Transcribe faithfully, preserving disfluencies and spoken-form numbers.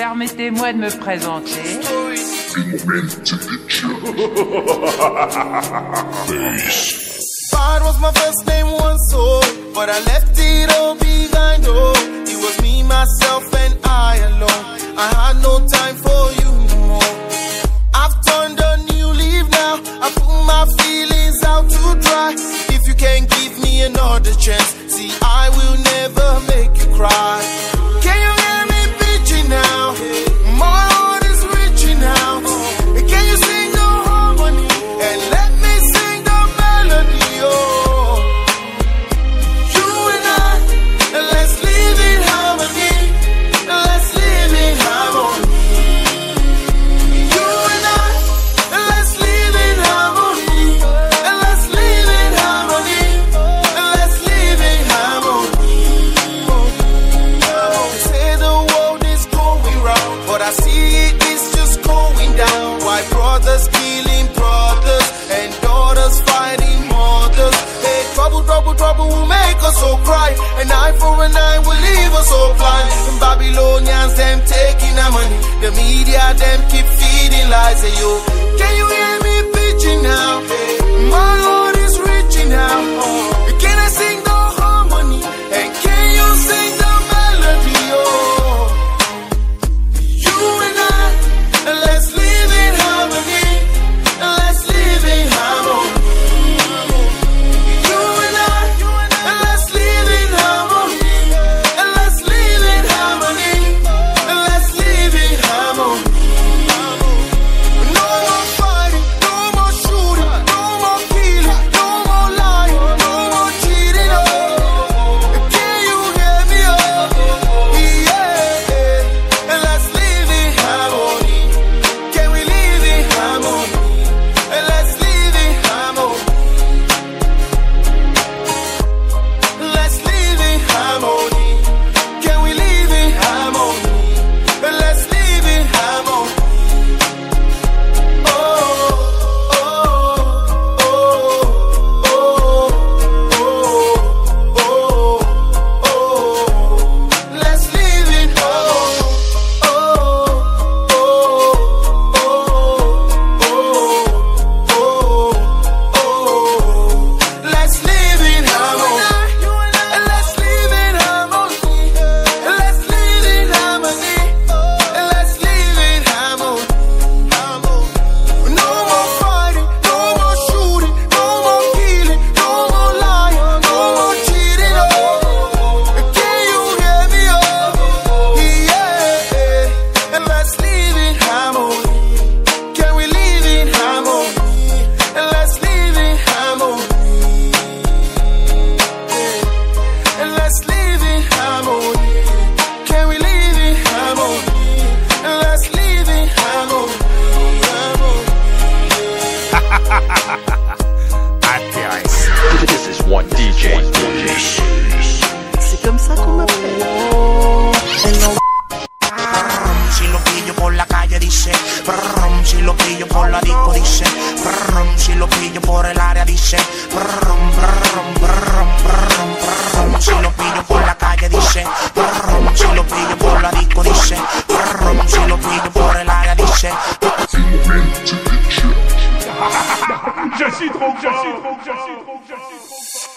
Permettez-moi de me présenter. God was my first name once, oh, but I left it all behind, oh. It was me, myself, and I alone. I had no time for you no more. I've turned a new leaf now. I put my feelings out to dry. If you can't give me another chance, see, I will never make you cry. Can you hear me bitching now? My heart is reaching out. Can you sing the harmony and let me sing the melody? Oh, you and I, and let's live in harmony. Let's live in harmony. You and I, and let's live in harmony. And let's live in harmony. And let's live in harmony. Oh, say the world is going round, but I see it is just going down. Why brothers killing brothers and daughters fighting mothers? Hey, trouble, trouble, trouble will make us all cry. An eye for an eye will leave us all blind. And Babylonians, them taking our money. The media, them keep feeding lies. Hey, yo, can you hear me bitching now? My Lord is reaching out. Can I sing the harmony? And can you sing the melody? Oh, you and I, and let's live in harmony. And let's live in harmony. You and I, and let's live in harmony. And let's live in harmony. And let's live in harmony. No more fighting, no more shooting, no more killing, no more lying, no more cheating. Oh, can you hear me? Oh, yeah. And let's live in harmony. Can we live in harmony? And let's live in harmony. Let's live in harmony. Can we live in harmony? And let's live in harmony. Oh, oh, oh, oh, oh, oh. Let's live in harmony. Oh, oh, oh, oh, oh. Let's live in harmony. And let's live in harmony. And let's live in harmony. And let's live in harmony. No more fighting, no more shooting, no more killing, no more lying, no more cheating. Oh, can you hear me? Oh, yeah. And let's live in harmony. Can we live in harmony? And let's live in harmony. And let's live in harmony. Can we live in harmony? And let's live in harmony. Intéressant. This is one D J. C'est comme ça qu'on m'appelle. Si lo pillo por la calle dice, brum, si lo pillo por la disco dice, brum, si lo pillo por el área dice, brum, brum, brum, brum, brum, si lo pillo por la calle dice, brum, si lo pillo por la disco dice, brum, si lo pillo por el área dice. Je suis trop fort, je suis trop fort, je suis trop fort.